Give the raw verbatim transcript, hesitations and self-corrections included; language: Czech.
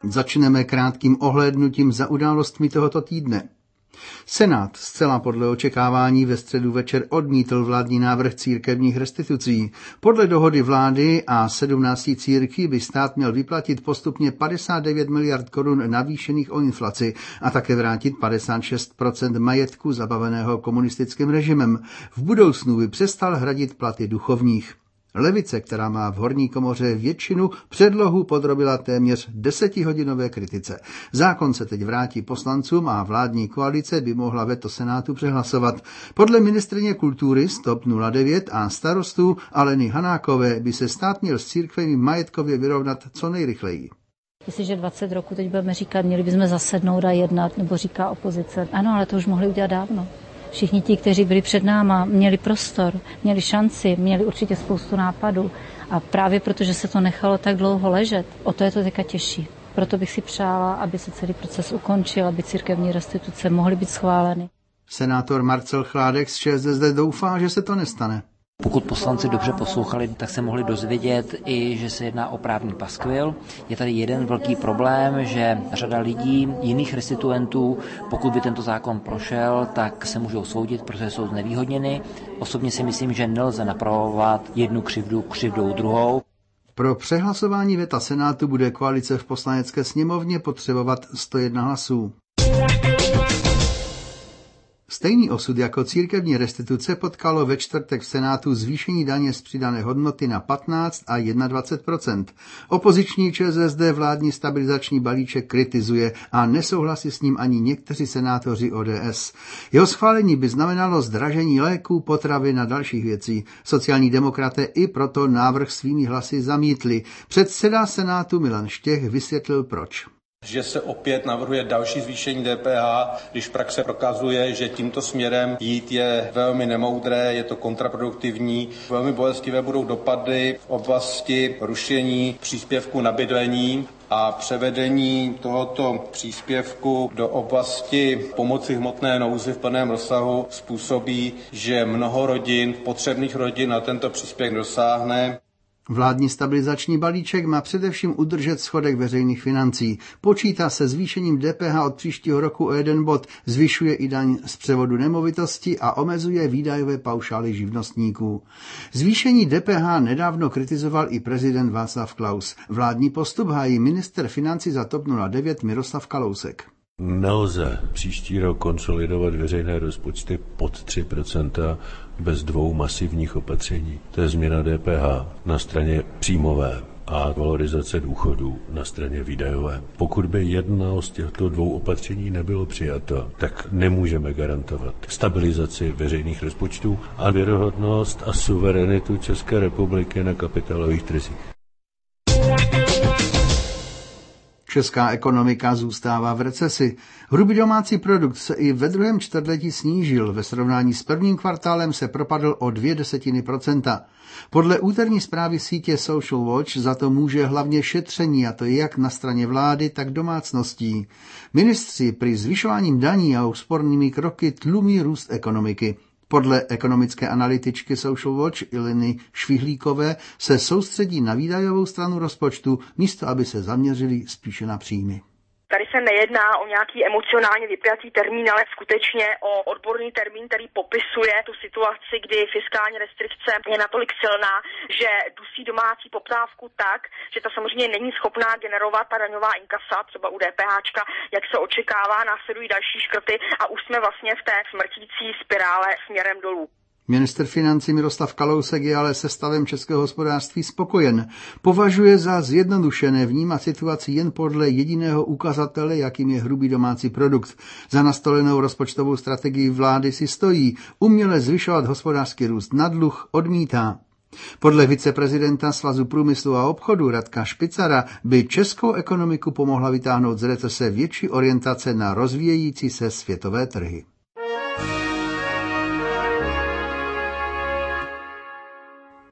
Začneme krátkým ohlédnutím za událostmi tohoto týdne. Senát zcela podle očekávání ve středu večer odmítl vládní návrh církevních restitucí. Podle dohody vlády a sedmnácti církví by stát měl vyplatit postupně padesát devět miliard korun navýšených o inflaci a také vrátit padesát šest procent majetku zabaveného komunistickým režimem. V budoucnu by přestal hradit platy duchovních. Levice, která má v horní komoře většinu, předlohu podrobila téměř desetihodinové kritice. Zákon se teď vrátí poslancům a vládní koalice by mohla veto Senátu přehlasovat. Podle ministryně kultury z T O P nula devět a starostů Aleny Hanákové by se stát měl s církvemi majetkově vyrovnat co nejrychleji. Jestliže dvacet roku teď budeme říkat, měli bychom zasednout a jednat, nebo říká opozice. Ano, ale to už mohli udělat dávno. Všichni ti, kteří byli před náma, měli prostor, měli šanci, měli určitě spoustu nápadů. A právě protože se to nechalo tak dlouho ležet, o to je to teďka těžší. Proto bych si přála, aby se celý proces ukončil, aby církevní restituce mohly být schváleny. Senátor Marcel Chládek z ČSSD doufá, že se to nestane. Pokud poslanci dobře poslouchali, tak se mohli dozvědět i, že se jedná o právní paskvil. Je tady jeden velký problém, že řada lidí, jiných restituentů, pokud by tento zákon prošel, tak se můžou soudit, protože jsou znevýhodněny. Osobně si myslím, že nelze napravovat jednu křivdu křivdou druhou. Pro přehlasování veta Senátu bude koalice v Poslanecké sněmovně potřebovat sto jedna hlasů. Stejný osud jako církevní restituce potkalo ve čtvrtek v Senátu zvýšení daně z přidané hodnoty na patnáct a dvacet jedna procent. Opoziční ČSSD vládní stabilizační balíček kritizuje a nesouhlasí s ním ani někteří senátoři O D S. Jeho schválení by znamenalo zdražení léků, potravin a dalších věcí. Sociální demokraté i proto návrh svými hlasy zamítli. Předseda Senátu Milan Štěch vysvětlil proč. Že se opět navrhuje další zvýšení D P H, když praxe prokazuje, že tímto směrem jít je velmi nemoudré, je to kontraproduktivní. Velmi bolestivé budou dopady v oblasti rušení příspěvku na bydlení a převedení tohoto příspěvku do oblasti pomoci hmotné nouzi v plném rozsahu způsobí, že mnoho rodin, potřebných rodin na tento příspěvek dosáhne. Vládní stabilizační balíček má především udržet schodek veřejných financí. Počítá se zvýšením D P H od příštího roku o jeden bod, zvyšuje i daň z převodu nemovitosti a omezuje výdajové paušály živnostníků. Zvýšení D P H nedávno kritizoval i prezident Václav Klaus. Vládní postup hájí ministr financí za T O P nula devět Miroslav Kalousek. Nelze příští rok konsolidovat veřejné rozpočty pod tři procenta bez dvou masivních opatření. To je změna D P H na straně příjmové a valorizace důchodů na straně výdajové. Pokud by jedno z těchto dvou opatření nebylo přijato, tak nemůžeme garantovat stabilizaci veřejných rozpočtů a věrohodnost a suverenitu České republiky na kapitálových trzích. Česká ekonomika zůstává v recesi. Hrubý domácí produkt se i ve druhém čtvrtletí snížil. Ve srovnání s prvním kvartálem se propadl o dvě desetiny procenta. Podle úterní zprávy sítě Social Watch za to může hlavně šetření, a to jak na straně vlády, tak domácností. Ministři při zvyšováním daní a úspornými kroky tlumí růst ekonomiky. Podle ekonomické analytičky Social Watch Ileny Švihlíkové se soustředí na výdajovou stranu rozpočtu, místo aby se zaměřili spíše na příjmy. Tady se nejedná o nějaký emocionálně vypjatý termín, ale skutečně o odborný termín, který popisuje tu situaci, kdy fiskální restrikce je natolik silná, že dusí domácí poptávku tak, že ta samozřejmě není schopná generovat ta daňová inkasa, třeba u DPHčka, jak se očekává, následují další škrty a už jsme vlastně v té smrtící spirále směrem dolů. Ministr financí Miroslav Kalousek je ale se stavem českého hospodářství spokojen. Považuje za zjednodušené vnímat situaci jen podle jediného ukazatele, jakým je hrubý domácí produkt. Za nastolenou rozpočtovou strategii vlády si stojí. Uměle zvyšovat hospodářský růst na dluh odmítá. Podle viceprezidenta Svazu průmyslu a obchodu Radka Špicara by českou ekonomiku pomohla vytáhnout z recese větší orientace na rozvíjející se světové trhy.